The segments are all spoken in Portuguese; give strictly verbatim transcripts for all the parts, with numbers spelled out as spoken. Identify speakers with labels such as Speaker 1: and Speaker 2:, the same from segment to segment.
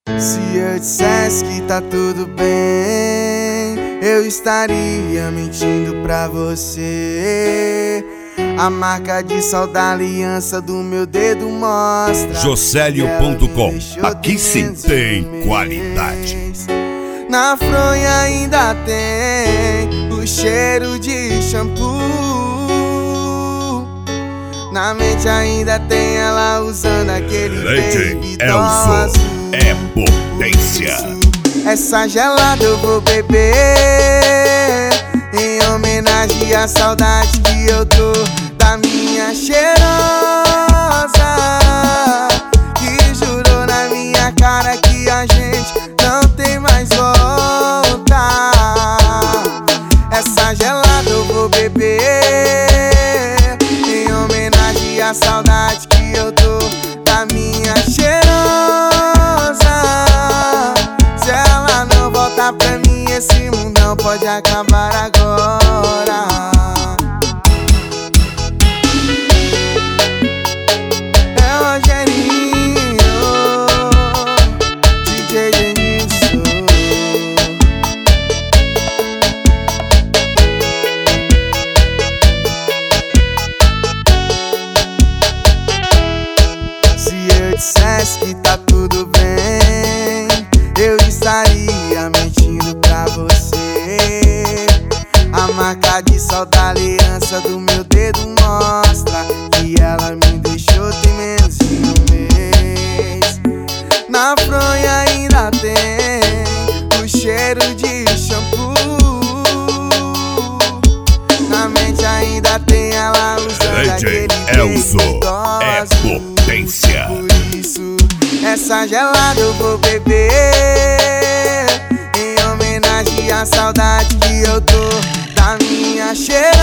Speaker 1: Se eu dissesse que tá tudo bem, eu estaria mentindo pra você. A marca de sol da aliança do meu dedo mostra
Speaker 2: Josélio ponto com. Aqui sim tem qualidade.
Speaker 1: Na fronha ainda tem o cheiro de shampoo. Na mente ainda tem ela usando aquele baby doll azul.
Speaker 2: É potência.
Speaker 1: Essa gelada eu vou beber em homenagem à saudade que eu tô da minha cheirosa, que jurou na minha cara que a gente não tem mais volta. Essa gelada eu vou beber em homenagem à saudade que eu tô da minha cheirosa. Se ela não voltar pra mim, esse mundão pode acabar agora. É o Rogerinho, D J Denilson. Se eu dissesse que tá tudo bem, eu estaria mentindo pra você. A marca de sol da aliança do meu dedo mostra que ela me deixou tem menos de um mês. Na fronha ainda tem o cheiro de shampoo. Na mente ainda tem ela usando aquele baby doll azul.
Speaker 2: Potência.
Speaker 1: Por isso, essa gelada eu vou beber em homenagem à saudade que eu tô da minha cheirosa,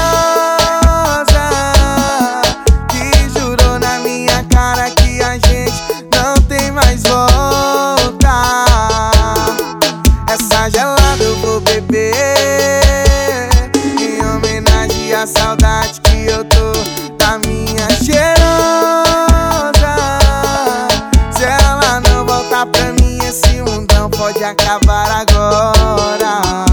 Speaker 1: que jurou na minha cara que a gente não tem mais volta. Essa gelada eu vou beber em homenagem à saudade que eu tô da minha cheirosa. Se ela não voltar pra mim, esse mundão pode acabar agora.